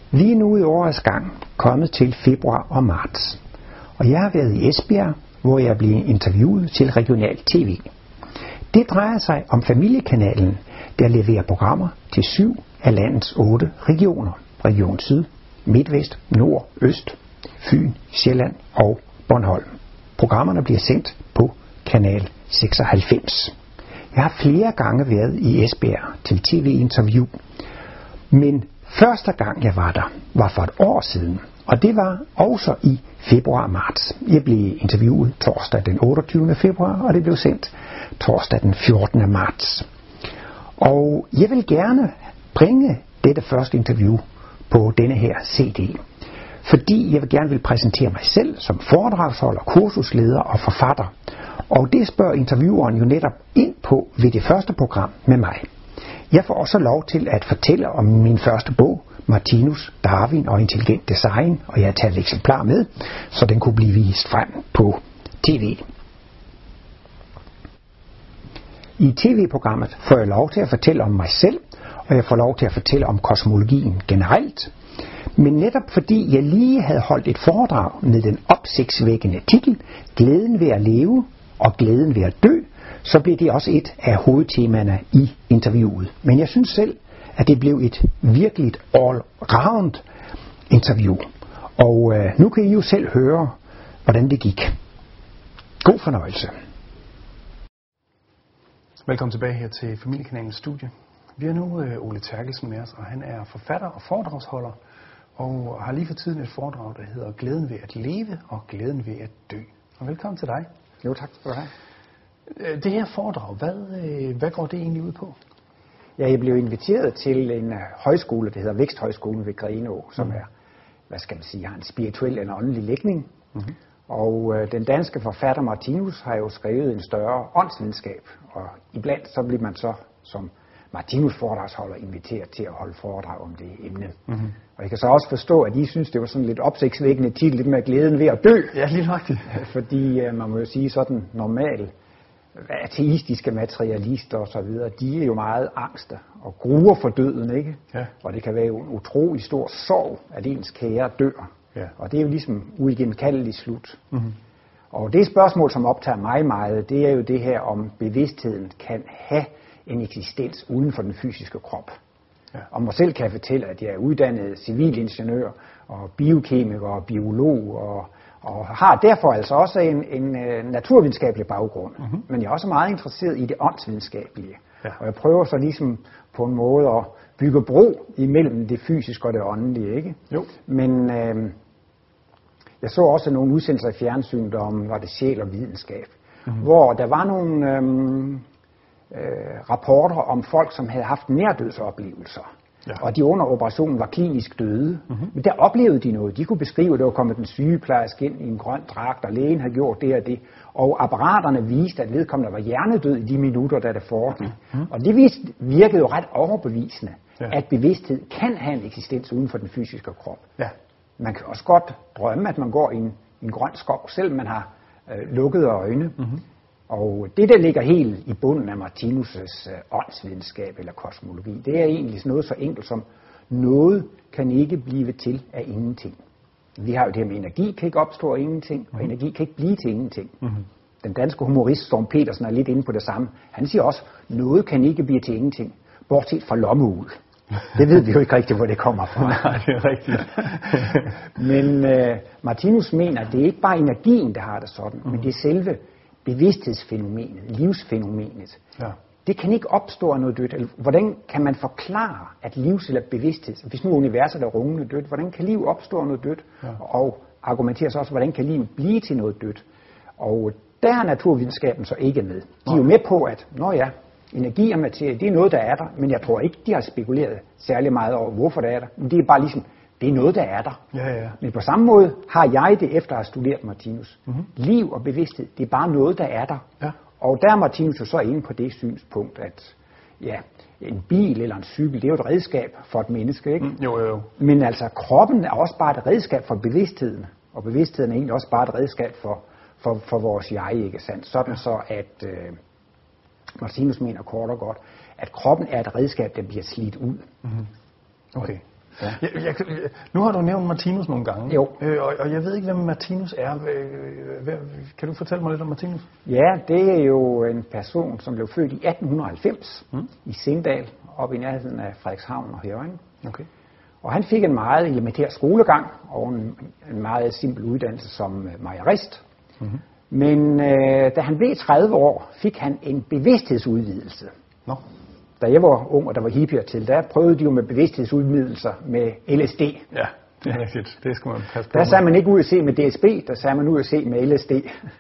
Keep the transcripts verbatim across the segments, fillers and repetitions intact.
Vi er nu i årets gang kommet til februar og marts, og jeg har været i Esbjerg, hvor jeg blev interviewet til regional tv. Det drejer sig om familiekanalen, der leverer programmer til syv af landets otte regioner. Region Syd, Midtvest, Nord, Øst, Fyn, Sjælland og Bornholm. Programmerne bliver sendt på kanal seksoghalvfems. Jeg har flere gange været i Esbjerg til tv-interview, men første gang jeg var der, var for et år siden, og det var også i februar og marts. Jeg blev interviewet torsdag den otteogtyvende februar, og det blev sendt torsdag den fjortende marts. Og jeg vil gerne bringe dette første interview på denne her C D, fordi jeg vil gerne vil præsentere mig selv som foredragsholder, kursusleder og forfatter. Og det spørger intervieweren jo netop ind på ved det første program med mig. Jeg får også lov til at fortælle om min første bog, Martinus, Darwin og intelligent design, og jeg har taget et eksemplar med, så den kunne blive vist frem på tv. I tv-programmet får jeg lov til at fortælle om mig selv, og jeg får lov til at fortælle om kosmologien generelt. Men netop fordi jeg lige havde holdt et foredrag med den opsigtsvækkende titel, Glæden ved at leve og glæden ved at dø, så blev det også et af hovedtemaerne i interviewet. Men jeg synes selv, at det blev et virkeligt all-round interview. Og øh, nu kan I jo selv høre, hvordan det gik. God fornøjelse. Velkommen tilbage her til Familiekanalens studie. Vi har nu øh, Ole Terkelsen med os, og han er forfatter og foredragsholder, og har lige for tiden et foredrag, der hedder Glæden ved at leve og glæden ved at dø. Og velkommen til dig. Jo, tak skal du have. Det her foredrag, hvad, hvad går det egentlig ud på? Ja, jeg blev inviteret til en højskole, der hedder Væksthøjskolen ved Grenaa, som mm. er, hvad skal man sige, har en spirituel eller åndelig lægning. Mm-hmm. Og øh, den danske forfatter Martinus har jo skrevet en større åndsvidenskab, og iblandt så bliver man så som Martinus foredragsholder inviteret til at holde foredrag om det emne. Mm-hmm. Og jeg kan så også forstå, at I synes, det var sådan lidt opsigtsvækkende titel, lidt med glæden ved at dø. Ja, lige nøjagtigt. Fordi øh, man må jo sige sådan normalt, ateistiske materialister og så videre, de er jo meget angste og gruer for døden, ikke? Ja. Og det kan være en utrolig stor sorg, at ens kære dør. Ja. Og det er jo ligesom uigenkaldeligt slut. Mm-hmm. Og det spørgsmål, som optager mig meget, det er jo det her, om bevidstheden kan have en eksistens uden for den fysiske krop. Ja. Og mig selv kan jeg fortælle, at jeg er uddannet civilingeniør og biokemiker og biolog og og har derfor altså også en, en uh, naturvidenskabelig baggrund, mm-hmm. men jeg er også meget interesseret i det åndsvidenskabelige. Ja. Og jeg prøver så ligesom på en måde at bygge bro imellem det fysiske og det åndelige, ikke? Jo. Men øh, jeg så også nogle udsendelser i fjernsynet om, var det sjæl og videnskab, mm-hmm. hvor der var nogle øh, øh, rapporter om folk, som havde haft nærdødsoplevelser. Ja. Og de under operationen var klinisk døde. Mm-hmm. Men der oplevede de noget. De kunne beskrive, at der var kommet en sygeplejerske ind i en grøn dragt, og lægen havde gjort det og det. Og apparaterne viste, at vedkommende var hjernedød i de minutter, da det foregik. Mm-hmm. Og det viste, virkede jo ret overbevisende, ja. At bevidsthed kan have en eksistens uden for den fysiske krop. Ja. Man kan også godt drømme, at man går i en, en grøn skov, selvom man har øh, lukkede øjne. Mm-hmm. Og det, der ligger helt i bunden af Martinus' øh, åndsvidenskab eller kosmologi, det er egentlig noget så enkelt som, noget kan ikke blive til af ingenting. Vi har jo det her med, energi kan ikke opstå af ingenting, mm-hmm. og energi kan ikke blive til ingenting. Mm-hmm. Den danske humorist Storm Petersen er lidt inde på det samme. Han siger også, noget kan ikke blive til ingenting, bortset fra lommeuld. Det ved vi jo ikke rigtigt, hvor det kommer fra. Nej, det er rigtigt. Men øh, Martinus mener, at det er ikke bare energien, der har det sådan, mm-hmm. men det er selve bevidsthedsfænomenet, livsfænomenet. Ja. Det kan ikke opstå af noget dødt. Hvordan kan man forklare, at livs- eller bevidsthed, hvis nu universet er rungende dødt, hvordan kan liv opstå af noget dødt? Ja. Og argumenterer så også, hvordan kan livet blive til noget dødt? Og der er naturvidenskaben så ikke med. De er jo med på, at nå ja, energi og materie, det er noget, der er der, men jeg tror ikke, de har spekuleret særlig meget over, hvorfor det er der. Men det er bare ligesom, det er noget, der er der. Ja, ja. Men på samme måde har jeg det, efter at have studeret Martinus. Mm-hmm. Liv og bevidsthed, det er bare noget, der er der. Ja. Og der er Martinus jo så inde på det synspunkt, at ja, en bil eller en cykel, det er jo et redskab for et menneske, ikke? Mm, jo, jo, jo. Men altså, kroppen er også bare et redskab for bevidstheden. Og bevidstheden er egentlig også bare et redskab for, for, for vores jeg, ikke sandt? Sådan ja. Så, at øh, Martinus mener kort og godt, at kroppen er et redskab, der bliver slidt ud. Mm-hmm. Okay. Ja. Jeg, jeg, nu har du nævnt Martinus nogle gange, jo. Øh, og, og jeg ved ikke, hvem Martinus er. Kan du fortælle mig lidt om Martinus? Ja, det er jo en person, som blev født i atten halvfems mm. i Sindal, oppe i nærheden af Frederikshavn og Hjørring. Okay. Og han fik en meget elementær skolegang og en, en meget simpel uddannelse som mejerist. Mm-hmm. Men øh, da han blev tredive år, fik han en bevidsthedsudvidelse. Nå. Da jeg var ung, og der var hippier til, der prøvede de jo med bevidsthedsudvidelser med L S D. Ja, det er rigtigt. Det skal man passe på. Der sagde man ikke ud at se med D S B, der sagde man ud at se med L S D.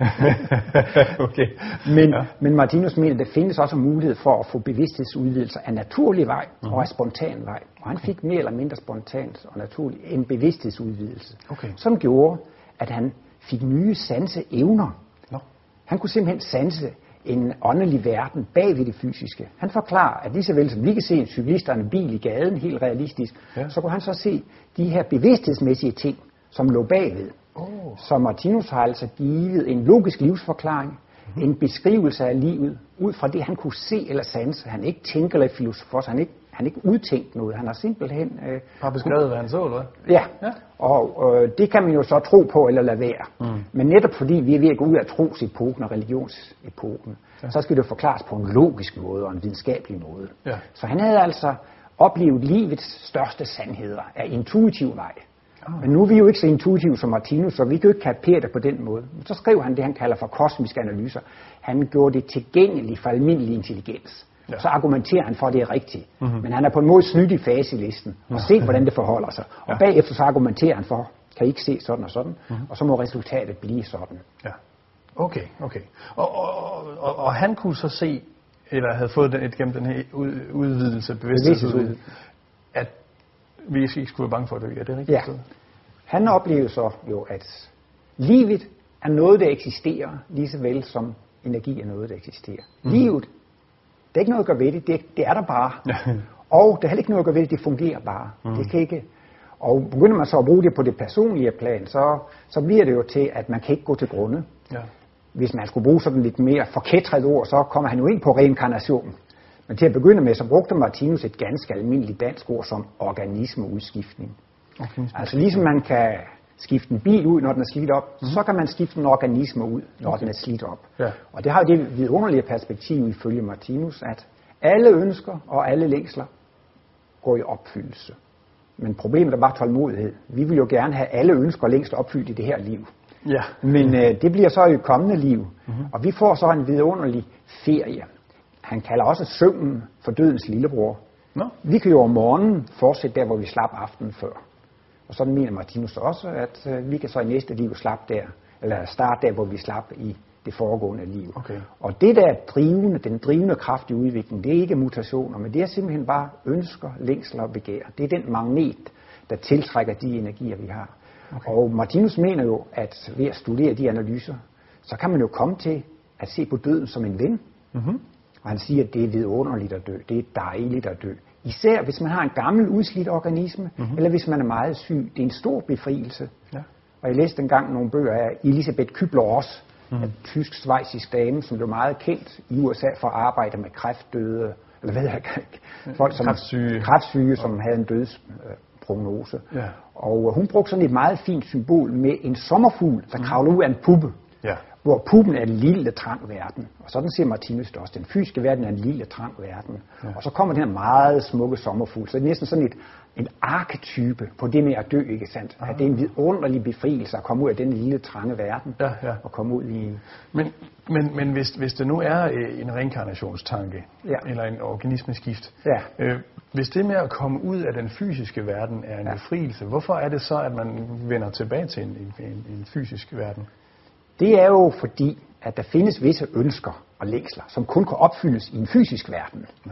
Okay. Men, ja. men Martinus mener, at der findes også mulighed for at få bevidsthedsudvidelser af naturlig vej mm-hmm. og af spontan vej. Og han fik mere eller mindre spontant og naturligt en bevidsthedsudvidelse, okay. som gjorde, at han fik nye sanseevner. No. Han kunne simpelthen sanse en åndelig verden bag ved det fysiske. Han forklarer, at lige så vel som vi kan se en cyklist og en bil i gaden, helt realistisk, ja. så kunne han så se de her bevidsthedsmæssige ting, som lå bagved. Oh. Så Martinus har altså givet en logisk livsforklaring, mm-hmm. en beskrivelse af livet, ud fra det, han kunne se eller sanse. Han ikke tænker eller filosofer, han ikke Han har ikke udtænkt noget. Han har simpelthen... Øh, har beskrevet, hvad han så, eller hvad? Ja, ja. og øh, det kan man jo så tro på eller lade være. Mm. Men netop fordi vi er ved at gå ud af trosepoken og religionsepoken, ja. så skal det jo forklares på en logisk måde og en videnskabelig måde. Ja. Så han havde altså oplevet livets største sandheder af intuitiv vej. Oh. Men nu er vi jo ikke så intuitive som Martinus, så vi kan jo ikke kapere det på den måde. Så skrev han det, han kalder for kosmiske analyser. Han gjorde det tilgængeligt for almindelig intelligens. Ja. Så argumenterer han for, at det er rigtigt. Mm-hmm. Men han er på en måde snydt i faselisten og se, hvordan det forholder sig. Og ja. bagefter så argumenterer han for, kan I ikke se sådan og sådan, mm-hmm. og så må resultatet blive sådan. Ja. Okay, okay. Og, og, og, og han kunne så se, eller havde fået den, et gennem den her udvidelse, bevidsthedsudvidelse, at vi ikke skulle være bange for at dø. Er det rigtigt? Ja. Han oplevede så jo, at livet er noget, der eksisterer, lige så vel som energi er noget, der eksisterer. Mm-hmm. Livet, det er ikke noget at gøre ved det, det, det er der bare. Og det er heller ikke noget at gøre ved det, det fungerer bare. Mm. Det kan ikke. Og begynder man så at bruge det på det personlige plan, så, så bliver det jo til, at man kan ikke gå til grunde. Ja. Hvis man skulle bruge sådan lidt mere forkætret ord, så kommer han jo ind på reinkarnation. Men til at begynde med, så brugte Martinus et ganske almindeligt dansk ord som organismeudskiftning. Okay. Altså ligesom man kan skifte en bil ud, når den er slidt op, mm. så kan man skifte en organisme ud, når okay. den er slidt op. Ja. Og det har jo det vidunderlige perspektiv ifølge Martinus, at alle ønsker og alle længsler går i opfyldelse. Men problemet er bare tålmodighed. Vi vil jo gerne have alle ønsker og længsler opfyldt i det her liv. Ja. Men øh, det bliver så i kommende liv. Mm-hmm. Og vi får så en vidunderlig ferie. Han kalder også søvnen for dødens lillebror. No. Vi kan jo om morgenen fortsætte der, hvor vi slap aftenen før. Og sådan mener Martinus også, at øh, vi kan så i næste liv slappe der, eller starte der, hvor vi slap i det foregående liv. Okay. Og det der drivende, den drivende kraft i udviklingen, det er ikke mutationer, men det er simpelthen bare ønsker, længsler og begær. Det er den magnet, der tiltrækker de energier, vi har. Okay. Og Martinus mener jo, at ved at studere de analyser, så kan man jo komme til at se på døden som en ven. Mm-hmm. Og han siger, at det er vidunderligt at dø, det er dejligt at dø. Især hvis man har en gammel udslidt organisme, mm-hmm. eller hvis man er meget syg. Det er en stor befrielse. Ja. Og jeg læste engang nogle bøger af Elisabeth Kübler-Ross, mm-hmm. en tysk-schweizisk dame, som blev meget kendt i U S A for at arbejde med kræftdøde, eller hvad jeg, folk som kræftsyge, kræftsyge som ja. havde en dødsprognose. Ja. Og hun brugte sådan et meget fint symbol med en sommerfugl, der kravler ud af en puppe. Ja. Hvor puben er en lille trang verden. Og sådan siger Martinus også. Den fysiske verden er en lille trang verden. Ja. Og så kommer den her meget smukke sommerfugl. Så det er næsten sådan et, en arketype på det med at dø, ikke sandt? Aha. At det er en vidunderlig befrielse at komme ud af den lille trange verden. Ja, ja. Og komme ud i en... Men, men, men hvis, hvis det nu er en reinkarnationstanke, ja. eller en organismeskift, ja. øh, hvis det med at komme ud af den fysiske verden er en ja. befrielse, hvorfor er det så, at man vender tilbage til en, en, en fysisk verden? Det er jo fordi, at der findes visse ønsker og længsler, som kun kan opfyldes i en fysisk verden. No.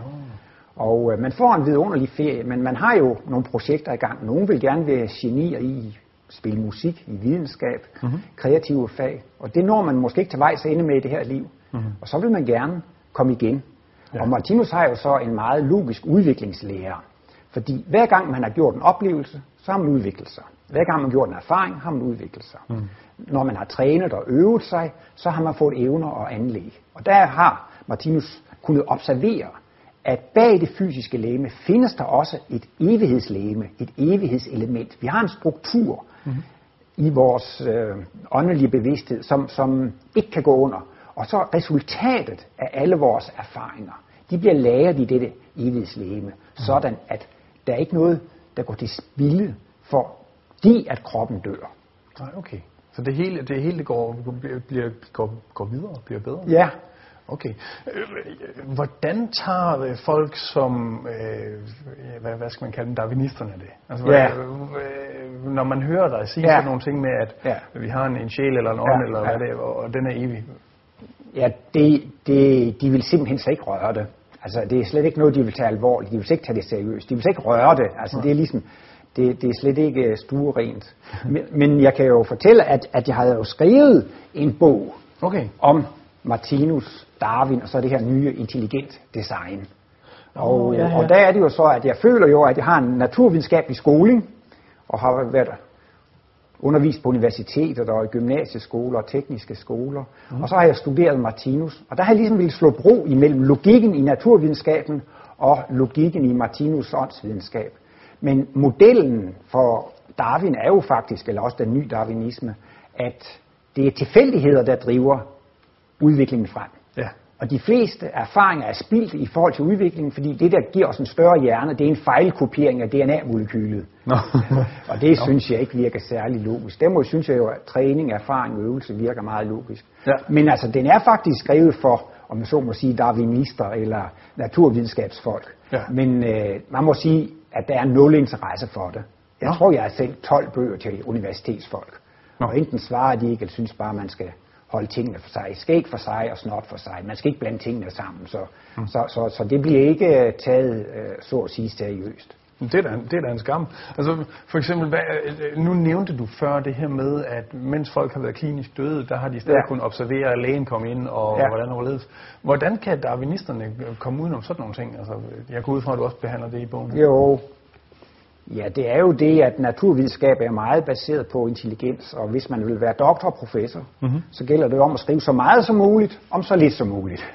Og øh, man får en vidunderlig ferie, men man har jo nogle projekter i gang. Nogle vil gerne være genier i spille musik, i videnskab, mm-hmm. kreative fag. Og det når man måske ikke til vejs ende med i det her liv. Mm-hmm. Og så vil man gerne komme igen. Ja. Og Martinus har jo så en meget logisk udviklingslære. Fordi hver gang man har gjort en oplevelse, så har man udviklet sig. Hver gang man har gjort en erfaring, har man udviklet sig. Mm. Når man har trænet og øvet sig, så har man fået evner og anlæg. Og der har Martinus kunnet observere, at bag det fysiske legeme findes der også et evighedslegeme, et evighedselement. Vi har en struktur mm-hmm. i vores øh, åndelige bevidsthed, som, som ikke kan gå under. Og så resultatet af alle vores erfaringer, de bliver lagret i dette evighedslegeme, mm. sådan at der er ikke noget, der går til spilde, fordi at kroppen dør. Nej, okay. Så det hele, det hele går, bliver, går, går videre og bliver bedre? Ja. Okay. Hvordan tager folk som, øh, hvad, hvad skal man kalde dem, darwinisterne det? Altså, ja. øh, når man hører dig sige ja. sådan nogle ting med, at ja. vi har en, en sjæl eller en ånd, ja. eller hvad ja. det er, og den er evig. Ja, det, det, de vil simpelthen så ikke røre det. Altså, det er slet ikke noget, de vil tage alvorligt. De vil ikke tage det seriøst. De vil ikke røre det. Altså, ja. det er ligesom, det, det er slet ikke stuerent. men, men jeg kan jo fortælle, at, at jeg havde jo skrevet en bog okay. om Martinus, Darwin og så det her nye intelligent design. Og, oh, ja, ja. og der er det jo så, at jeg føler jo, at jeg har en naturvidenskabelig skoling, og har været undervist på universitetet og i gymnasieskoler og tekniske skoler. Mm. Og så har jeg studeret Martinus, og der har jeg ligesom ville slå bro imellem logikken i naturvidenskaben og logikken i Martinus åndsvidenskab. Men modellen for Darwin er jo faktisk, eller også den nye darwinisme, at det er tilfældigheder, der driver udviklingen frem. Ja. Og de fleste erfaringer er spildt i forhold til udviklingen, fordi det, der giver os en større hjerne, det er en fejlkopiering af D N A-molekylet. No. Og det synes jeg ikke virker særlig logisk. Derimod synes jeg jo, at træning, erfaring og øvelse virker meget logisk. Ja. Men altså, den er faktisk skrevet for, om man så må sige, darwinister eller naturvidenskabsfolk. Ja. Men øh, man må sige, at der er nul interesse for det. Jeg no. tror, jeg har sendt tolv bøger til universitetsfolk. No. Og enten svarer de ikke, eller synes bare, man skal holde tingene for sig. Skæg for sig og snot for sig. Man skal ikke blande tingene sammen. Så, mm. så, så, så det bliver ikke taget, så at sige, seriøst. Det er da, det er da en skam. Altså, for eksempel, hvad, nu nævnte du før det her med, at mens folk har været klinisk døde, der har de stadig ja. kunnet observere, at lægen kom ind, og ja. hvordan overledes. Hvordan kan darwinisterne komme udenom sådan nogle ting? Altså, jeg går ud fra, at du også behandler det i bogen. Jo. Ja, det er jo det, at naturvidenskab er meget baseret på intelligens, og hvis man vil være doktor og professor, mm-hmm. så gælder det om at skrive så meget som muligt, om så lidt som muligt.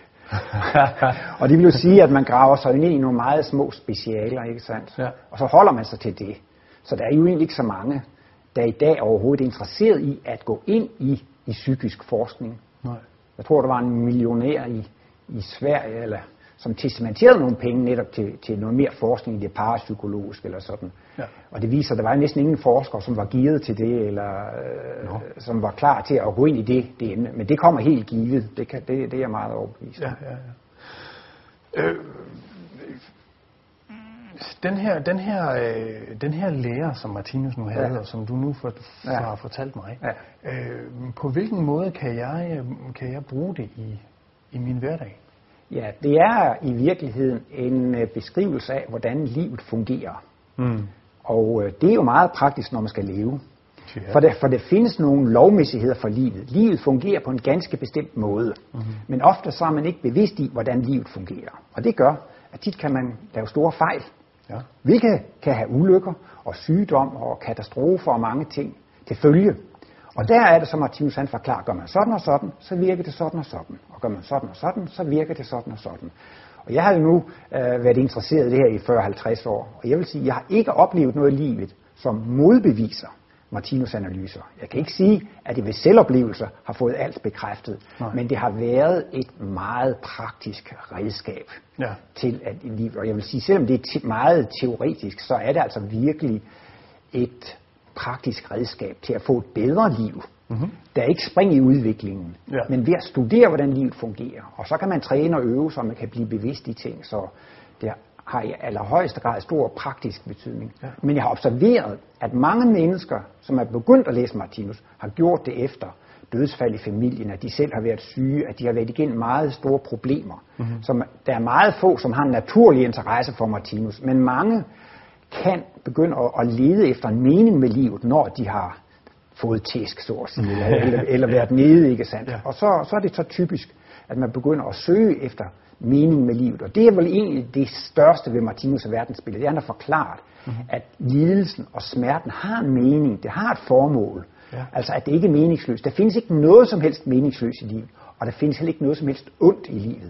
Og det vil jo sige, at man graver sig ind i nogle meget små specialer, ikke sandt? Ja. Og så holder man sig til det. Så der er jo egentlig ikke så mange, der i dag overhovedet er interesseret i at gå ind i, i psykisk forskning. Nej. Jeg tror, der var en millionær i, i Sverige, eller, som testamenterede nogle penge netop til, til noget mere forskning i det parapsykologiske eller sådan. Ja. Og det viser, at der var næsten ingen forskere, som var gearet til det, eller øh, som var klar til at gå ind i det, det emne. Men det kommer helt givet. Det, kan, det, det er jeg meget overbevist. Ja, ja, ja. Øh, den her, den her, øh, den her lære, som Martinus nu havde, ja. og som du nu for, for ja. har fortalt mig, ja. øh, på hvilken måde kan jeg, kan jeg bruge det i, i min hverdag? Ja, det er i virkeligheden en beskrivelse af, hvordan livet fungerer. Mm. Og det er jo meget praktisk, når man skal leve. Ja. For, der, for der findes nogle lovmæssigheder for livet. Livet fungerer på en ganske bestemt måde. Mm-hmm. Men ofte så er man ikke bevidst i, hvordan livet fungerer. Og det gør, at tit kan man lave store fejl. Ja. Hvilket kan have ulykker og sygdom og katastrofer og mange ting til følge. Og der er det, som Martinus han forklarer, gør man sådan og sådan, så virker det sådan og sådan. Og gør man sådan og sådan, så virker det sådan og sådan. Og jeg har jo nu øh, været interesseret i det her i fyrre til halvtreds år. Og jeg vil sige, at jeg har ikke oplevet noget i livet, som modbeviser Martinus' analyser. Jeg kan ikke sige, at det ved selvoplevelser har fået alt bekræftet. Nej. Men det har været et meget praktisk redskab ja. til at liv. Og jeg vil sige, selvom det er meget teoretisk, så er det altså virkelig et praktisk redskab til at få et bedre liv. Mm-hmm. Der er ikke spring i udviklingen, ja. men ved at studere, hvordan livet fungerer. Og så kan man træne og øve, så man kan blive bevidst i ting. Så det har i allerhøjeste grad stor praktisk betydning. Ja. Men jeg har observeret, at mange mennesker, som er begyndt at læse Martinus, har gjort det efter dødsfald i familien, at de selv har været syge, at de har været igennem meget store problemer. Mm-hmm. Som, der er meget få, som har en naturlig interesse for Martinus, men mange kan begynde at, at lede efter en mening med livet, når de har fået tæsk, så at sige, eller, eller, eller været nede, ikke sandt? Ja. Og så, så er det så typisk, at man begynder at søge efter mening med livet. Og det er vel egentlig det største ved Martinus' verdensbillede. Det er, han har forklaret, mm-hmm. at lidelsen og smerten har en mening, det har et formål. Ja. Altså, at det ikke er meningsløst. Der findes ikke noget som helst meningsløst i livet, og der findes heller ikke noget som helst ondt i livet.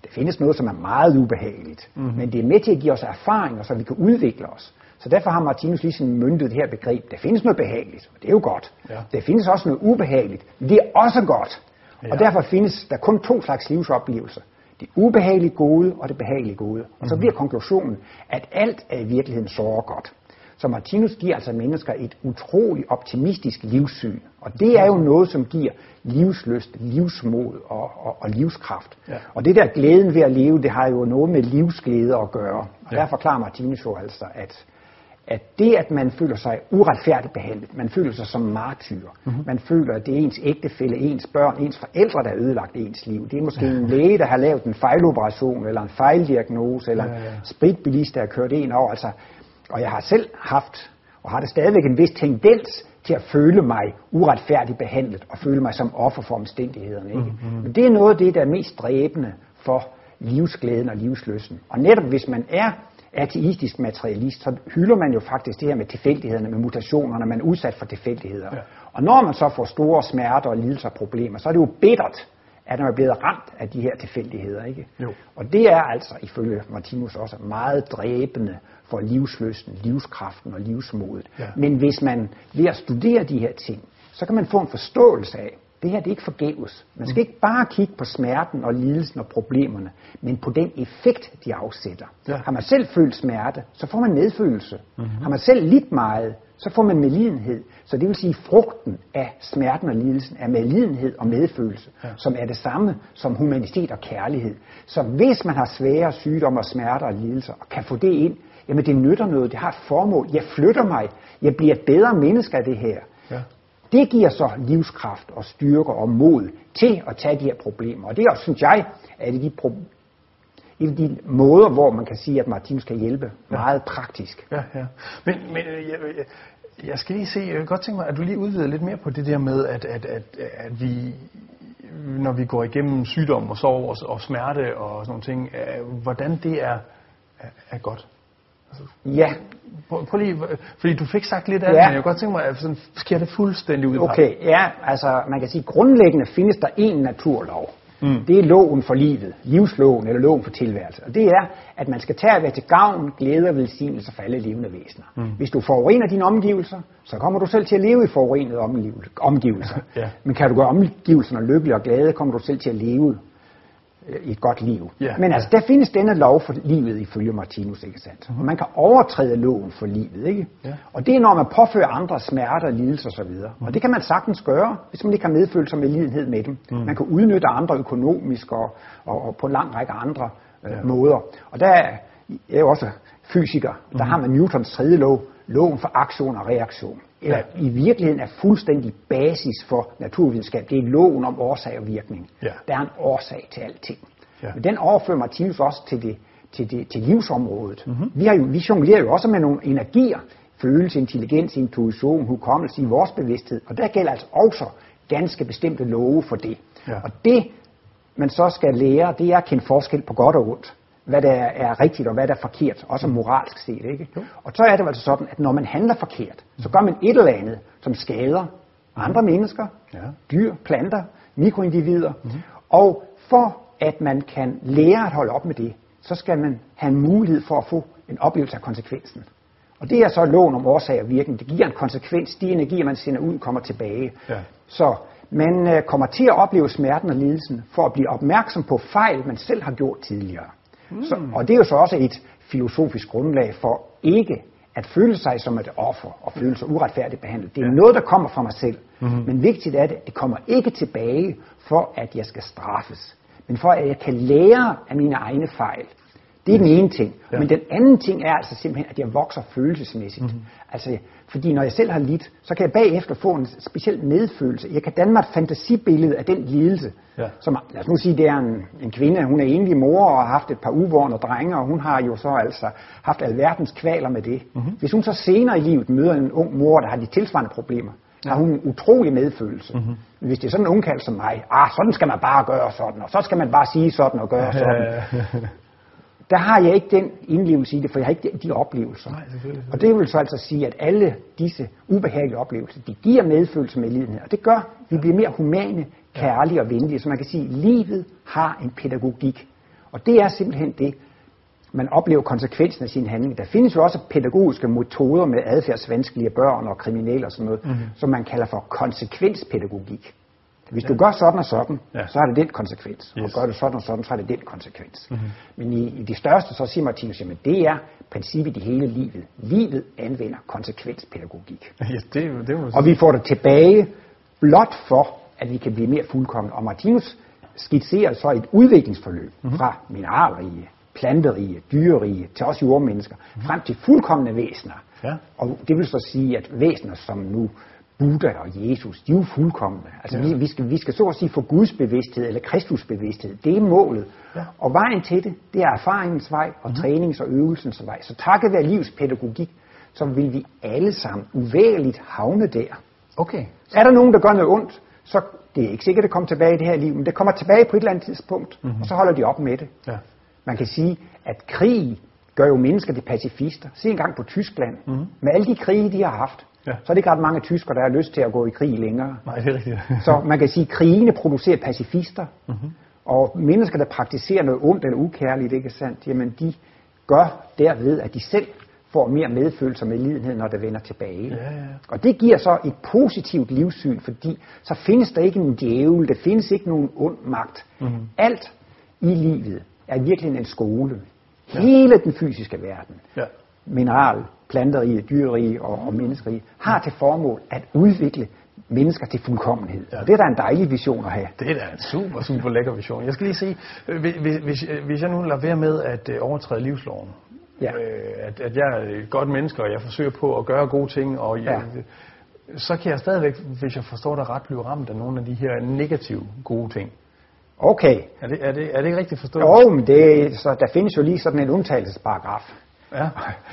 Det findes noget, som er meget ubehageligt, mm-hmm. men det er med til at give os erfaringer, så vi kan udvikle os. Så derfor har Martinus ligesom møntet det her begreb. Der findes noget behageligt, og det er jo godt. Ja. Der findes også noget ubehageligt, men det er også godt. Ja. Og derfor findes der kun to slags livsoplevelser. Det ubehagelige gode og det behagelige gode. Og mm-hmm. så bliver konklusionen, at alt er i virkeligheden såre godt. Så Martinus giver altså mennesker et utroligt optimistisk livssyn. Og det er jo noget, som giver livslyst, livsmod og, og, og livskraft. Ja. Og det der glæden ved at leve, det har jo noget med livsglæde at gøre. Og ja. Der forklarer Martinus jo altså, at, at det, at man føler sig uretfærdigt behandlet, man føler sig som martyr, mm-hmm. man føler, at det er ens ægtefælle, ens børn, ens forældre, der har ødelagt ens liv. Det er måske en læge, der har lavet en fejloperation, eller en fejldiagnose, eller en ja, ja. spritbilist, der har kørt en over. Altså, og jeg har selv haft, og har det stadigvæk en vis tendens til at føle mig uretfærdigt behandlet, og føle mig som offer for omstændighederne. Ikke? Mm-hmm. Men det er noget af det, der er mest dræbende for livsglæden og livslysten. Og netop hvis man er ateistisk materialist, så hylder man jo faktisk det her med tilfældighederne, med mutationerne, man er udsat for tilfældigheder. Ja. Og når man så får store smerter og lidelser og problemer, så er det jo bittert, at man er blevet ramt af de her tilfældigheder. Ikke? Jo. Og det er altså, ifølge Martinus også, meget dræbende for livslysten, livskraften og livsmodet. Ja. Men hvis man ved at studere de her ting, så kan man få en forståelse af, det her det er ikke forgæves. Man skal mm. ikke bare kigge på smerten og lidelsen og problemerne, men på den effekt, de afsætter. Ja. Har man selv følt smerte, så får man medfølelse. Mm-hmm. Har man selv lidt meget, så får man medlidenhed. Så det vil sige, at frugten af smerten og lidelsen er medlidenhed og medfølelse, ja. Som er det samme som humanitet og kærlighed. Så hvis man har svære sygdomme og smerter og lidelser, og kan få det ind, jamen det nytter noget, det har et formål. Jeg flytter mig, jeg bliver et bedre menneske af det her. Ja. Det giver så livskraft og styrke og mod til at tage de her problemer. Og det er også, synes jeg, er det de, pro- en af de måder, hvor man kan sige, at Martinus kan hjælpe ja. Meget praktisk. Ja, ja. Men, men jeg, jeg, jeg skal lige se, jeg vil godt tænke mig, at du lige udvider lidt mere på det der med, at, at, at, at vi, når vi går igennem sygdom og sorg og, og smerte og sådan nogle ting, hvordan det er, er, er godt. Ja. Prøv, prøv lige, fordi du fik sagt lidt af det, ja. Men jeg kunne godt tænke mig, at sådan sker det fuldstændig ud i Okay, ja, altså man kan sige, grundlæggende findes der én naturlov. Mm. Det er loven for livet, livsloven eller loven for tilværelse. Og det er, at man skal tage at være til gavn, glæde og velsignelse for alle levende væsener. Mm. Hvis du forurener dine omgivelser, så kommer du selv til at leve i forurenede omgivelser. Ja. Men kan du gøre omgivelserne lykkelige og glade, kommer du selv til at leve i et godt liv. Yeah, Men altså, yeah. der findes denne lov for livet ifølge Martinus, ikke sandt? Mm-hmm. Man kan overtræde loven for livet, ikke? Yeah. Og det er, når man påfører andre smerter, lidelser osv. Mm-hmm. Og det kan man sagtens gøre, hvis man ikke har medfølelse med lidenhed med dem. Mm. Man kan udnytte andre økonomisk og, og, og på en lang række andre øh, yeah. måder. Og der er jeg jo også fysiker. Mm-hmm. Der har man Newtons tredje lov, loven for aktion og reaktion. Eller ja. I virkeligheden er fuldstændig basis for naturvidenskab. Det er loven om årsag og virkning. Ja. Der er en årsag til alting. Ja. Men den overfører Martinus også til, det, til, det, til livsområdet. Mm-hmm. Vi, har jo, vi jonglerer jo også med nogle energier. Følelse, intelligens, intuition, hukommelse i vores bevidsthed. Og der gælder altså også ganske bestemte love for det. Ja. Og det, man så skal lære, det er at kende forskel på godt og ondt. Hvad der er rigtigt og hvad der er forkert, også moralsk set, ikke? Jo. Og så er det altså sådan, at når man handler forkert, så gør man et eller andet, som skader andre mennesker, ja. Dyr, planter, mikroindivider. Mm-hmm. Og for at man kan lære at holde op med det, så skal man have en mulighed for at få en oplevelse af konsekvensen. Og det er så loven om årsag og virkning. Det giver en konsekvens. De energier, man sender ud, kommer tilbage. Ja. Så man øh, kommer til at opleve smerten og lidelsen for at blive opmærksom på fejl, man selv har gjort tidligere. Mm. Så, og det er jo så også et filosofisk grundlag for ikke at føle sig som et offer og føle sig uretfærdigt behandlet. Det er ja. Noget, der kommer fra mig selv. Mm-hmm. Men vigtigt er det, at det kommer ikke tilbage for, at jeg skal straffes. Men for, at jeg kan lære af mine egne fejl. Det er den ene ting. Ja. Men den anden ting er altså simpelthen, at jeg vokser følelsesmæssigt. Mm-hmm. Altså, fordi når jeg selv har lidt, så kan jeg bagefter få en speciel medfølelse. Jeg kan danne mig et fantasibillede af den lidelse. Ja. Som, lad os nu sige, det er en, en kvinde, hun er enlig mor og har haft et par uvorne drenge, og hun har jo så altså haft alverdens kvaler med det. Mm-hmm. Hvis hun så senere i livet møder en ung mor, der har de tilsvarende problemer, ja. Har hun en utrolig medfølelse. Mm-hmm. Men hvis det er sådan en ungkald som mig, ah, sådan skal man bare gøre sådan, og så skal man bare sige sådan og gøre sådan. Der har jeg ikke den indlevelse i det, for jeg har ikke de oplevelser. Nej, selvfølgelig, selvfølgelig. Og det vil så altså sige, at alle disse ubehagelige oplevelser, de giver medfølelse med lidenhed. Og det gør, at vi bliver mere humane, kærlige og venlige. Så man kan sige, at livet har en pædagogik. Og det er simpelthen det, man oplever konsekvensen af sin handling. Der findes jo også pædagogiske metoder med adfærdsvanskelige børn og kriminelle og sådan noget, mm-hmm. som man kalder for konsekvenspædagogik. Hvis ja. du gør sådan og sådan, ja. så har det den konsekvens. Yes. Og gør du sådan og sådan, så har det den konsekvens. Mm-hmm. Men i, i det største, så siger Martinus, at det er princippet i hele livet. Livet anvender konsekvenspædagogik. Ja, det, det må og vi får det tilbage blot for, at vi kan blive mere fuldkomne. Og Martinus skitserer så et udviklingsforløb mm-hmm. fra mineralrige, planterige, dyrerige til os jordmennesker, mm-hmm. frem til fuldkomne væsener. Ja. Og det vil så sige, at væsener som nu Buddha og Jesus, de er jo fuldkomne. Altså ja. vi, vi, skal, vi skal så at sige få Guds bevidsthed eller Kristus bevidsthed. Det er målet. Ja. Og vejen til det, det er erfaringens vej og mm-hmm. trænings- og øvelsens vej. Så takket være livs pædagogik, så vil vi alle sammen uvægerligt havne der. Okay. Er der nogen, der gør noget ondt, så det er ikke sikkert, at det kommer tilbage i det her liv, men det kommer tilbage på et eller andet tidspunkt, mm-hmm. og så holder de op med det. Ja. Man kan sige, at krig gør jo mennesker til pacifister. Se engang på Tyskland. Mm-hmm. Med alle de krige, de har haft, ja. så er det ikke ret mange tyskere, der har lyst til at gå i krig længere. Nej, det er rigtigt. Så man kan sige, at krigene producerer pacifister. Mm-hmm. Og mennesker, der praktiserer noget ondt eller ukærligt, ikke sandt, jamen de gør derved, at de selv får mere medfølelse og medlidenhed, når det vender tilbage. Ja, ja. Og det giver så et positivt livssyn, fordi så findes der ikke en djævel, der findes ikke nogen ond magt. Mm-hmm. Alt i livet er virkelig en skole. Ja. Hele den fysiske verden, ja. mineral, planterige, dyrerige og, og menneskerige, har til formål at udvikle mennesker til fuldkommenhed. Ja. Og det er da en dejlig vision at have. Det er da en super, super lækker vision. Jeg skal lige se, hvis, hvis, hvis jeg nu lader være med at overtræde livsloven, ja. at, at jeg er et godt menneske, og jeg forsøger på at gøre gode ting, og jeg, ja. så kan jeg stadigvæk, hvis jeg forstår det ret, blive ramt af nogle af de her negative gode ting. Okay. Er det, er det, er det ikke rigtigt forstået? Jo, men det, så der findes jo lige sådan en undtagelsesparagraf. Ja.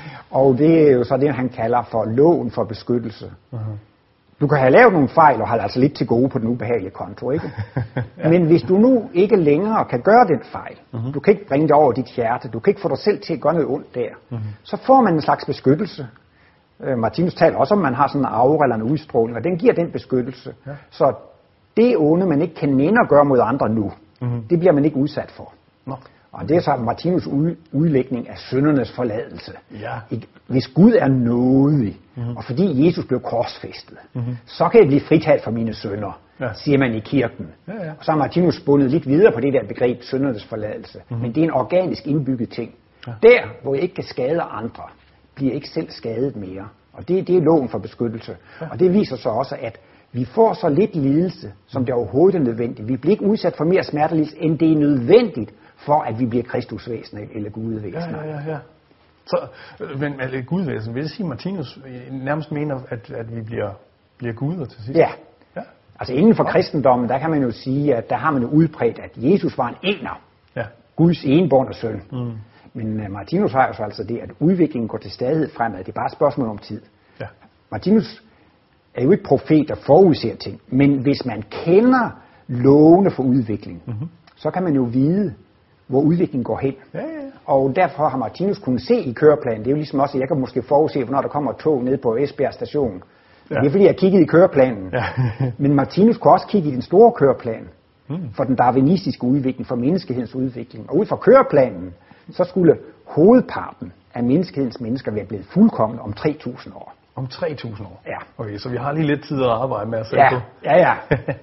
Og det er jo så det, han kalder for loven for beskyttelse. Uh-huh. Du kan have lavet nogle fejl og have altså lidt til gode på den ubehagelige konto, ikke? ja. Men hvis du nu ikke længere kan gøre den fejl, uh-huh. du kan ikke bringe det over dit hjerte, du kan ikke få dig selv til at gøre noget ondt der, uh-huh. så får man en slags beskyttelse. Uh, Martinus taler også om, at man har sådan en aura eller en udstråling, og den giver den beskyttelse. Ja. Så det onde, man ikke kan nænde at gøre mod andre nu, mm-hmm. det bliver man ikke udsat for. Nå. Og det er så Martinus udlægning af syndernes forladelse. Ja. Hvis Gud er nådig, mm-hmm. og fordi Jesus blev korsfæstet, mm-hmm. så kan jeg blive fritaget for mine synder, ja. siger man i kirken. Ja, ja. Og så har Martinus spundet lidt videre på det der begreb syndernes forladelse. Mm-hmm. Men det er en organisk indbygget ting. Ja. Der, hvor jeg ikke kan skade andre, bliver jeg ikke selv skadet mere. Og det, det er loven for beskyttelse. Ja. Og det viser så også, at vi får så lidt lidelse, som det overhovedet er nødvendigt. Vi bliver ikke udsat for mere smertelidelse, end det er nødvendigt, for at vi bliver kristusvæsener eller gudvæsener. Ja, ja, ja. Så, men eller gudvæsen, vil det sige, at Martinus nærmest mener, at, at vi bliver, bliver guder til sidst? Ja. ja. Altså inden for kristendommen, der kan man jo sige, at der har man jo udbredt, at Jesus var en ener. Ja. Guds enbårne søn. Mm. Men uh, Martinus har jo så altså det, at udviklingen går til stadighed fremad. Det er bare et spørgsmål om tid. Ja. Martinus er jo ikke profet, der forudser ting, men hvis man kender lovene for udvikling, mm-hmm. så kan man jo vide, hvor udviklingen går hen. Ja, ja, ja. Og derfor har Martinus kunnet se i køreplanen, det er jo ligesom også, at jeg kan måske forudse, hvornår der kommer et tog ned på Esbjerg station. Ja. Det er fordi, jeg kiggede i køreplanen. Ja. Men Martinus kunne også kigge i den store køreplan, mm. for den darwinistiske udvikling, for menneskehedens udvikling. Og ud fra køreplanen, så skulle hovedparten af menneskehedens mennesker være blevet fuldkommen om tre tusind år. Om tre tusind år? Ja. Okay, så vi har lige lidt tid at arbejde med at se ja. på. Ja, ja.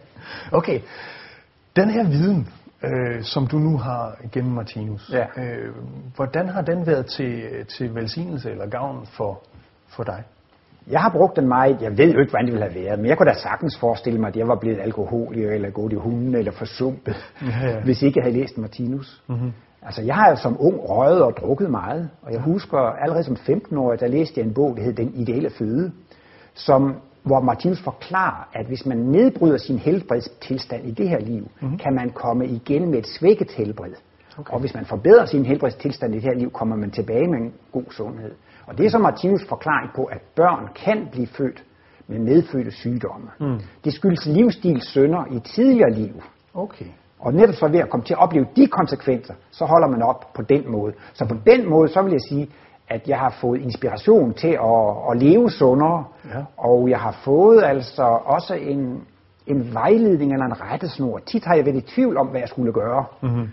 Okay. Den her viden, øh, som du nu har gennem Martinus, ja. øh, hvordan har den været til, til velsignelse eller gavn for, for dig? Jeg har brugt den meget. Jeg ved jo ikke, hvordan det ville have været, men jeg kunne da sagtens forestille mig, at jeg var blevet alkoholiker, eller gået i hunden, eller forsumpet, ja, ja. hvis ikke jeg havde læst Martinus. Mm-hmm. Altså, jeg har jo som ung røget og drukket meget, og jeg husker allerede som femten-årig, der læste jeg en bog, der hed Den ideelle føde, som, hvor Martinus forklarer, at hvis man nedbryder sin helbredstilstand i det her liv, mm-hmm. kan man komme igen med et svækket helbred. Okay. Og hvis man forbedrer sin helbredstilstand i det her liv, kommer man tilbage med en god sundhed. Og det er så Martinus forklaring på, at børn kan blive født med medfødte sygdomme. Mm. Det skyldes livsstilssynder i tidligere liv. Okay. Og netop så ved at komme til at opleve de konsekvenser, så holder man op på den måde. Så på den måde, så vil jeg sige, at jeg har fået inspiration til at, at leve sundere, ja. Og jeg har fået altså også en, en vejledning eller en rettesnor. Tit har jeg været i tvivl om, hvad jeg skulle gøre. Mm-hmm.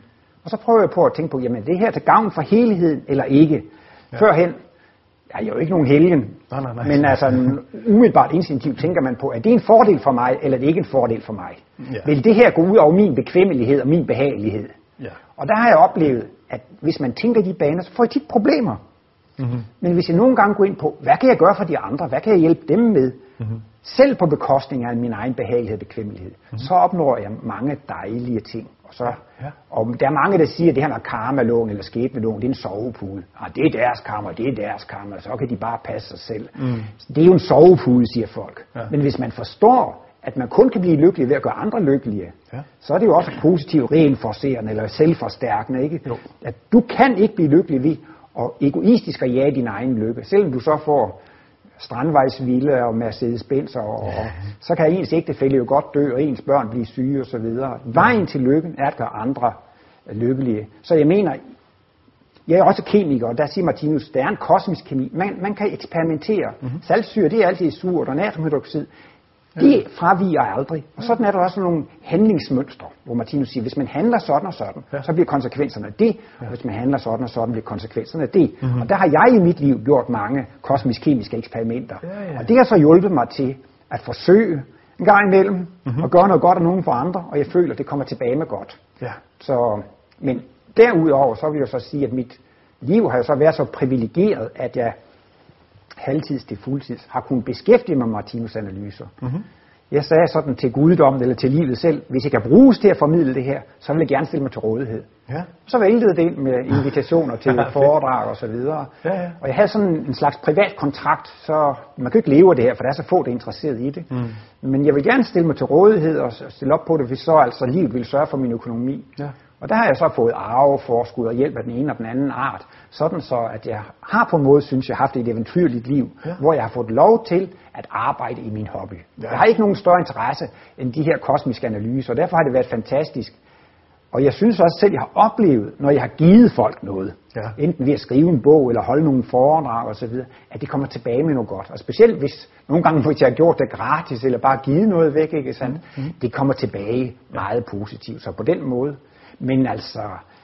Og så prøver jeg på at tænke på, jamen det her til gavn for helheden eller ikke. Ja. Førhen, jeg er jo ikke nogen helgen, nej, nej, nej. men altså umiddelbart instinktivt tænker man på, er det en fordel for mig, eller er det ikke en fordel for mig? Ja. Vil det her gå ud over min bekvemmelighed og min behagelighed? Ja. Og der har jeg oplevet, at hvis man tænker de baner, så får jeg tit problemer. Mm-hmm. Men hvis jeg nogle gange går ind på, hvad kan jeg gøre for de andre? Hvad kan jeg hjælpe dem med? Mm-hmm. Selv på bekostning af min egen behagelighed og bekvemmelighed. Mm-hmm. Så opnår jeg mange dejlige ting. Og, så, ja. og der er mange, der siger, at det her med karma-loven eller skæbne-loven, det er en sovepude. Ah, det er deres karma, det er deres karma, så kan de bare passe sig selv. Mm. Det er jo en sovepude, siger folk. Ja. Men hvis man forstår, at man kun kan blive lykkelig ved at gøre andre lykkelige, ja. så er det jo også positivt reinforcerende eller selvforstærkende. Ikke? At du kan ikke blive lykkelig ved og egoistisk at jage din egen lykke. Selvom du så får strandvejsvilla og Mercedes-Benz, og, ja. og så kan ens ægtefælle jo godt dø, og ens børn blive syge osv. Vejen til lykken er at gøre andre lykkelige. Så jeg mener, jeg er også kemiker, og der siger Martinus, der er en kosmisk kemi. Man, man kan eksperimentere. Mm-hmm. Saltsyre, det er altid surt, og natriumhydroxid, det fraviger aldrig. Og sådan er der også nogle handlingsmønstre, hvor Martinus siger, hvis man handler sådan og sådan, ja. så bliver konsekvenserne det, og hvis man handler sådan og sådan, bliver konsekvenserne det. Mm-hmm. Og der har jeg i mit liv gjort mange kosmisk-kemiske eksperimenter. Ja, ja. Og det har så hjulpet mig til at forsøge en gang imellem, mm-hmm. og gøre noget godt af nogen for andre, og jeg føler, at det kommer tilbage med godt. Ja. Så, men derudover, så vil jeg så sige, at mit liv har jo så været så privilegeret, at jeg halvtids til fuldtids har kunnet beskæftige mig med Martinus' analyser. Mm-hmm. Jeg sagde sådan til guddommen eller til livet selv, hvis jeg kan bruges til at formidle det her, så vil jeg gerne stille mig til rådighed. Ja. Så væltede det ind med invitationer til foredrag og så videre. Ja, ja. Og jeg havde sådan en slags privat kontrakt, så man kan ikke leve af det her, for der er så få, der er interesseret i det. Mm. Men jeg vil gerne stille mig til rådighed og stille op på det, hvis så altså livet vil sørge for min økonomi. Ja. Og der har jeg så fået arveforskud og hjælp af den ene og den anden art, sådan så at jeg har på en måde, synes jeg, haft et eventyrligt liv, ja. hvor jeg har fået lov til at arbejde i min hobby. Ja. Jeg har ikke nogen større interesse end de her kosmiske analyser, og derfor har det været fantastisk. Og jeg synes også selv, jeg har oplevet, når jeg har givet folk noget, ja. enten ved at skrive en bog eller holde nogle foredrag osv., at det kommer tilbage med noget godt. Og specielt hvis nogle gange, hvis jeg har gjort det gratis eller bare givet noget væk, ikke sandt? Mm-hmm. Det kommer tilbage meget positivt. Så på den måde. Men altså,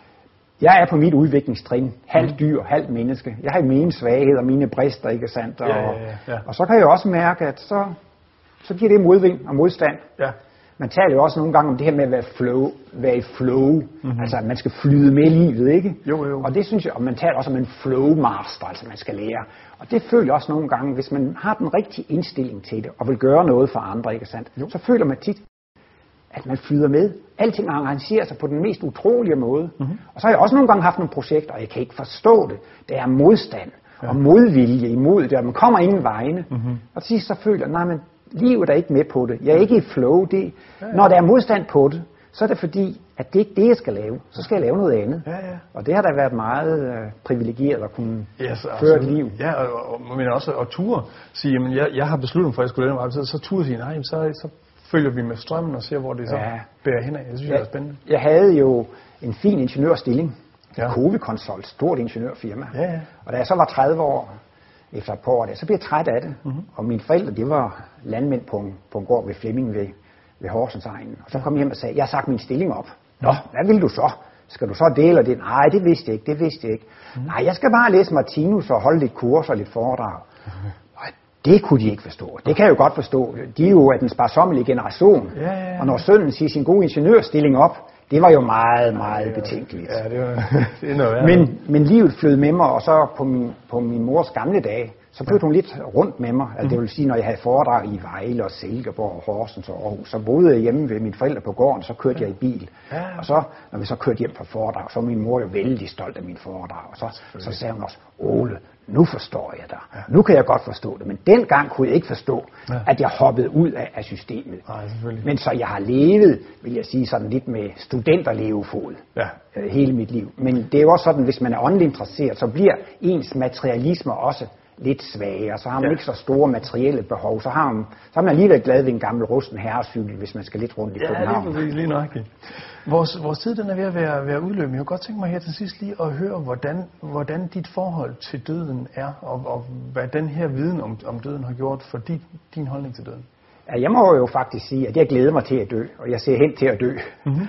jeg er på mit udviklingstrin, halvt dyr, halvt menneske. Jeg har mine svagheder og mine brister, ikke sandt? Og, ja, ja, ja. og så kan jeg også mærke, at så, så giver det modvind og modstand. Ja. Man taler jo også nogle gange om det her med at være, flow, være i flow, mm-hmm. altså at man skal flyde med livet, ikke? Jo, jo. Og det synes jeg, og man taler også om en flowmaster, altså man skal lære. Og det føler jeg også nogle gange, hvis man har den rigtige indstilling til det, og vil gøre noget for andre, ikke sandt? Jo. Så føler man tit, at man flyder med. Alting arrangerer sig på den mest utrolige måde. Mm-hmm. Og så har jeg også nogle gange haft nogle projekter, og jeg kan ikke forstå det. Der er modstand ja. og modvilje imod det, og man kommer ingen vegne. Mm-hmm. Og til sidst så føler jeg, nej, men livet er ikke med på det. Jeg er ikke i flow. Det, ja, ja. Når der er modstand på det, så er det fordi, at det ikke er det, jeg skal lave. Så skal jeg lave noget andet. Ja, ja. Og det har da været meget øh, privilegeret at kunne yes, føre et liv. Ja, og, og, men også at ture sige, jamen jeg, jeg har besluttet mig for, at jeg skulle lave noget, så ture sige, nej, så, så følger vi med strømmen og ser, hvor det så ja. bærer henad. Det synes jeg, jeg er spændende. Jeg havde jo en fin ingeniørstilling. Ja. Cowi Consult, stort ingeniørfirma. Ja, ja. Og da jeg så var tredive år, efter et par år der, så blev jeg træt af det. Mm-hmm. Og mine forældre, de var landmænd på en, på en gård ved Flemming ved, ved Horsens egnen. Og så kom jeg hjem og sagde, jeg har sagt min stilling op. Nå, hvad vil du så? Skal du så dele det? Nej, det vidste jeg ikke, det vidste jeg ikke. Mm. Nej, jeg skal bare læse Martinus og holde lidt kurs og lidt foredrag. Mm. Det kunne de ikke forstå. Det kan jeg jo godt forstå. De er jo af den sparsommelige generation. Ja, ja, ja. Og når sønnen siger sin gode ingeniørstilling op, det var jo meget, meget ja, betænkeligt. Ja, det var, det er noget men, men livet flød med mig, og så på min, på min mors gamle dage, så blev hun lidt rundt med mig. Altså, det vil sige, når jeg havde foredrag i Vejle og Silkeborg og Horsens og Aarhus, så boede jeg hjemme ved mine forældre på gården, så kørte jeg i bil. Ja. Og så, når vi så kørte hjem fra foredrag, så var min mor jo vældig stolt af min foredrag. Og så, så sagde hun også, Ole, nu forstår jeg dig. Ja. Nu kan jeg godt forstå det. Men dengang kunne jeg ikke forstå, ja. at jeg hoppede ud af, af systemet. Nej, men så jeg har levet, vil jeg sige, sådan lidt med studenterlevefod ja. øh, hele mit liv. Men det er jo også sådan, hvis man er åndeligt interesseret, så bliver ens materialisme også lidt svagere, så har man ja. ikke så store materielle behov, så har man, så har man alligevel glad ved en gammel rusten herrecykel, hvis man skal lidt rundt i ja, København. Ja, det er lige nøjagtigt. Vores, vores tid den er ved at være, være udløbet. Jeg kunne godt tænke mig her til sidst lige at høre, hvordan, hvordan dit forhold til døden er, og, og hvad den her viden om, om døden har gjort for din, din holdning til døden. Ja, jeg må jo faktisk sige, at jeg glæder mig til at dø, og jeg ser hen til at dø. Mm-hmm.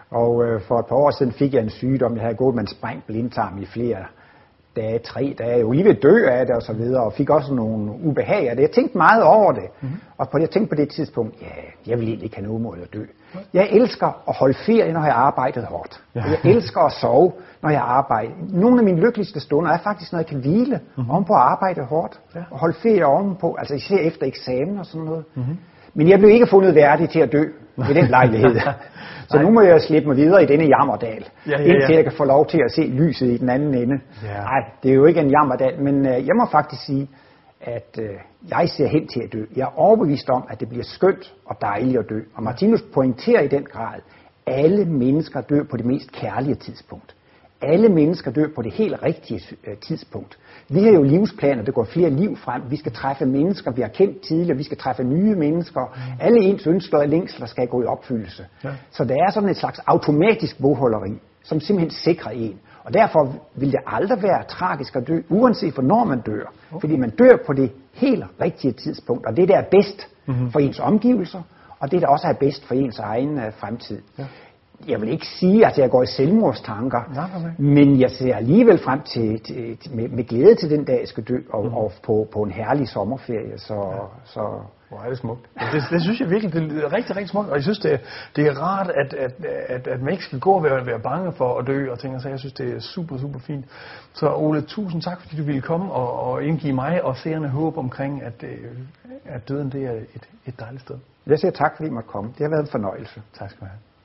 Og øh, for et par år siden fik jeg en sygdom. Jeg havde gået med en sprængt blindtarm i flere dage, tre dage. Jeg var lige ved at dø af det og så videre, og fik også nogle ubehag af det. Jeg tænkte meget over det. Mm-hmm. Og på det, jeg tænkte på det tidspunkt, ja, jeg vil egentlig ikke have noget mod at dø. Jeg elsker at holde ferie, når jeg har arbejdet hårdt. Ja. Jeg elsker at sove, når jeg arbejder. Nogle af mine lykkeligste stunder er faktisk, når jeg kan hvile mm-hmm. ovenpå at arbejde hårdt. Ja. Og holde ferie ovenpå, altså især efter eksamen og sådan noget. Mm-hmm. Men jeg blev ikke fundet værdig til at dø ved den lejlighed. Så nu må jeg slippe mig videre i denne jammerdal, ja, ja, ja. indtil jeg kan få lov til at se lyset i den anden ende. Nej, ja. Det er jo ikke en jammerdal, men øh, jeg må faktisk sige, at øh, jeg ser hen til at dø. Jeg er overbevist om, at det bliver skønt og dejligt at dø. Og Martinus pointerer i den grad, at alle mennesker dør på det mest kærlige tidspunkt. Alle mennesker dør på det helt rigtige tidspunkt. Vi har jo livsplaner, der går flere liv frem. Vi skal træffe mennesker, vi har kendt tidligere. Vi skal træffe nye mennesker. Mm. Alle ens ønsker og længsler skal gå i opfyldelse. Ja. Så der er sådan et slags automatisk bogholderi, som simpelthen sikrer en. Og derfor vil det aldrig være tragisk at dø, uanset hvornår man dør. Okay. Fordi man dør på det helt rigtige tidspunkt. Og det der er bedst mm-hmm. for ens omgivelser, og det der også er bedst for ens egen uh, fremtid. Ja. Jeg vil ikke sige, at jeg går i selvmordstanker, nej, nej. Men jeg ser alligevel frem til, til, til med, med glæde til den dag, jeg skal dø, og, mm. og på, på en herlig sommerferie. Så, ja. så Hvor er det smukt. Det, det synes jeg virkelig, det er rigtig, rigtig smukt, og jeg synes, det er, det er rart, at, at, at, at man ikke skal gå og være, være bange for at dø og ting, så jeg synes, det er super, super fint. Så Ole, tusind tak, fordi du ville komme og, og indgive mig og seerne håb omkring, at, at døden det er et, et dejligt sted. Jeg siger tak, fordi I måtte komme. Det har været en fornøjelse. Tak skal du have.